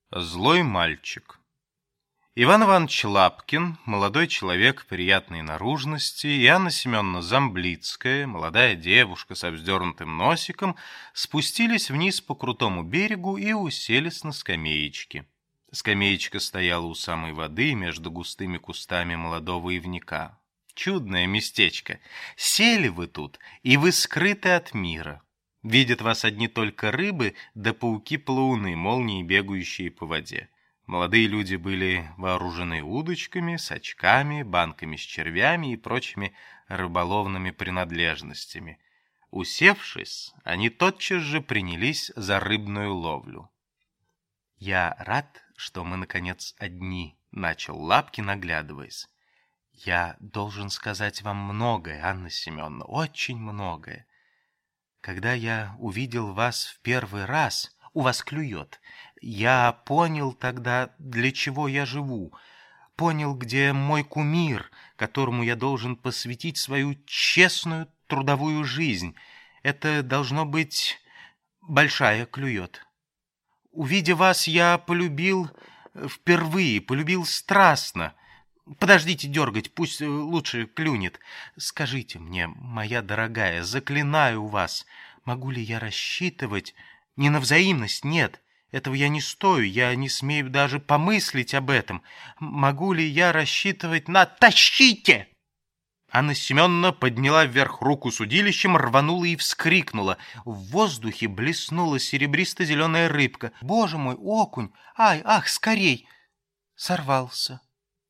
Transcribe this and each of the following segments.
Злой мальчик. Иван Иванович Лапкин, молодой человек приятной наружности, и Анна Семеновна Замблицкая, молодая девушка со вздернутым носиком, спустились вниз по крутому берегу и уселись на скамеечке. Скамеечка стояла у самой воды между густыми кустами молодого ивника. Чудное местечко. Сели вы тут, и вы скрыты от мира. Видят вас одни только рыбы, да пауки-плауны, молнии, бегающие по воде. Молодые люди были вооружены удочками, сачками, банками с червями и прочими рыболовными принадлежностями. Усевшись, они тотчас же принялись за рыбную ловлю. «Я рад, что мы, наконец, одни», — начал Лапкин, оглядываясь. «Я должен сказать вам многое, Анна Семеновна, очень многое. Когда я увидел вас в первый раз, у вас клюет, я понял тогда, для чего я живу, понял, где мой кумир, которому я должен посвятить свою честную трудовую жизнь. Это должно быть большая клюет. Увидя вас, я полюбил впервые, полюбил страстно. Подождите дергать, пусть лучше клюнет. Скажите мне, моя дорогая, заклинаю вас, могу ли я рассчитывать не на взаимность? Нет, этого я не стою, я не смею даже помыслить об этом. Могу ли я рассчитывать на... Тащите! Анна Семеновна подняла вверх руку с удилищем, рванула и вскрикнула. В воздухе блеснула серебристо-зеленая рыбка. Боже мой, окунь! Ай, ах, скорей! Сорвался.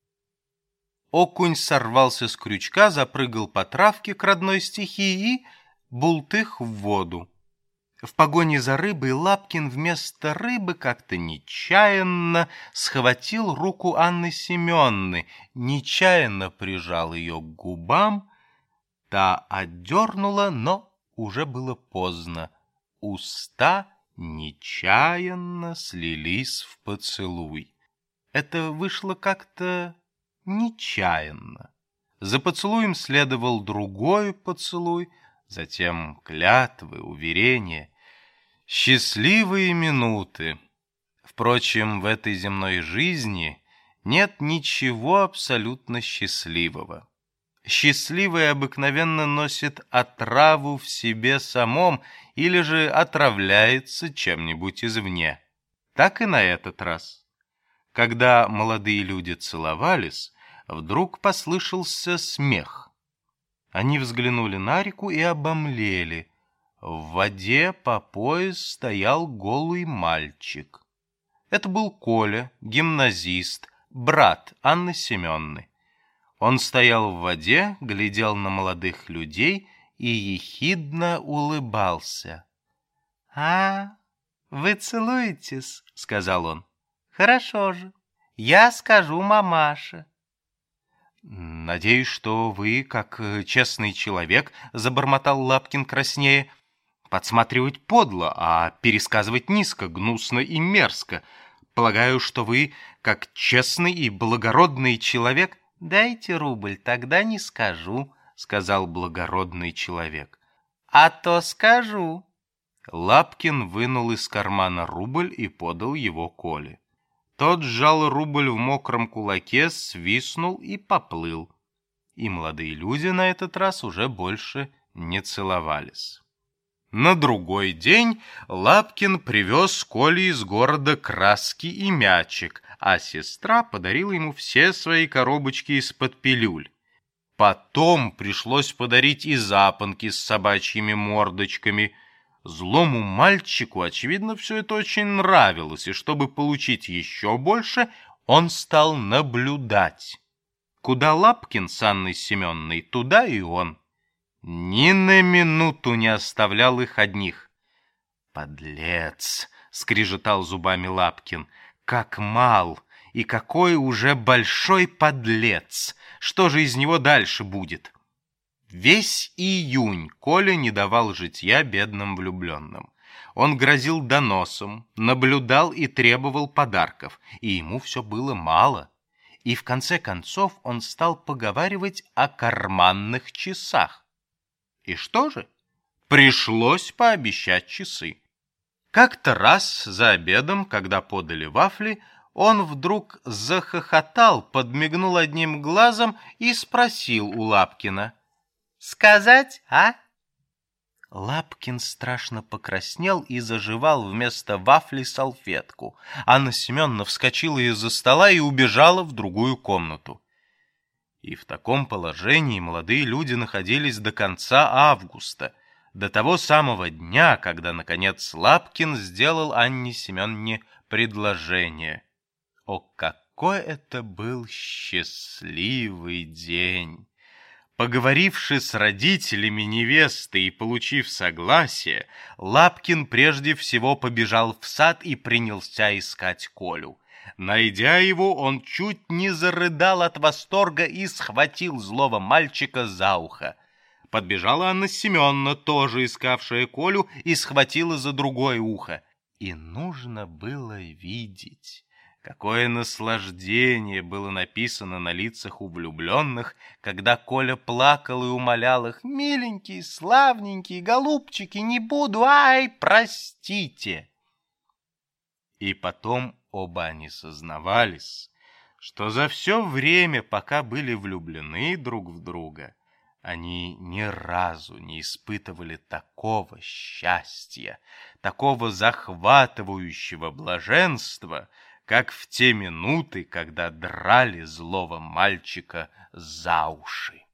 Окунь сорвался с крючка, запрыгал по травке к родной стихии и бултых в воду. В погоне за рыбой Лапкин вместо рыбы как-то нечаянно схватил руку Анны Семеновны, нечаянно прижал ее к губам. Та отдернула, но уже было поздно. Уста нечаянно слились в поцелуй. Это вышло как-то нечаянно. За поцелуем следовал другой поцелуй, затем клятвы, уверения, счастливые минуты. Впрочем, в этой земной жизни нет ничего абсолютно счастливого. Счастливый обыкновенно носит отраву в себе самом или же отравляется чем-нибудь извне. Так и на этот раз. Когда молодые люди целовались, вдруг послышался смех. Они взглянули на реку и обомлели. В воде по пояс стоял голый мальчик. Это был Коля, гимназист, брат Анны Семеновны. Он стоял в воде, глядел на молодых людей и ехидно улыбался. — А, вы целуетесь, — сказал он. — Хорошо же, я скажу мамаше. — Надеюсь, что вы, как честный человек, — забормотал Лапкин краснея, — подсматривать подло, а пересказывать низко, гнусно и мерзко. Полагаю, что вы, как честный и благородный человек... — Дайте рубль, тогда не скажу, — сказал благородный человек. — А то скажу. Лапкин вынул из кармана рубль и подал его Коле. Тот сжал рубль в мокром кулаке, свистнул и поплыл. И молодые люди на этот раз уже больше не целовались. На другой день Лапкин привез Коле из города краски и мячик, а сестра подарила ему все свои коробочки из-под пилюль. Потом пришлось подарить и запонки с собачьими мордочками. Злому мальчику, очевидно, все это очень нравилось, и чтобы получить еще больше, он стал наблюдать. Куда Лапкин с Анной Семеновной, туда и он. Ни на минуту не оставлял их одних. «Подлец!» — скрежетал зубами Лапкин. «Как мал! И какой уже большой подлец! Что же из него дальше будет?» Весь июнь Коля не давал житья бедным влюбленным. Он грозил доносом, наблюдал и требовал подарков, и ему все было мало. И в конце концов он стал поговаривать о карманных часах. И что же? Пришлось пообещать часы. Как-то раз за обедом, когда подали вафли, он вдруг захохотал, подмигнул одним глазом и спросил у Лапкина: «Сказать, а?» Лапкин страшно покраснел и зажевал вместо вафли салфетку. Анна Семеновна вскочила из-за стола и убежала в другую комнату. И в таком положении молодые люди находились до конца августа, до того самого дня, когда, наконец, Лапкин сделал Анне Семеновне предложение. О, какой это был счастливый день! Поговоривши с родителями невесты и получив согласие, Лапкин прежде всего побежал в сад и принялся искать Колю. Найдя его, он чуть не зарыдал от восторга и схватил злого мальчика за ухо. Подбежала Анна Семеновна, тоже искавшая Колю, и схватила за другое ухо. И нужно было видеть, какое наслаждение было написано на лицах у влюбленных, когда Коля плакал и умолял их: «Миленькие, славненькие, голубчики, не буду, ай, простите!» И потом оба они сознавались, что за все время, пока были влюблены друг в друга, они ни разу не испытывали такого счастья, такого захватывающего блаженства, как в те минуты, когда драли злого мальчика за уши.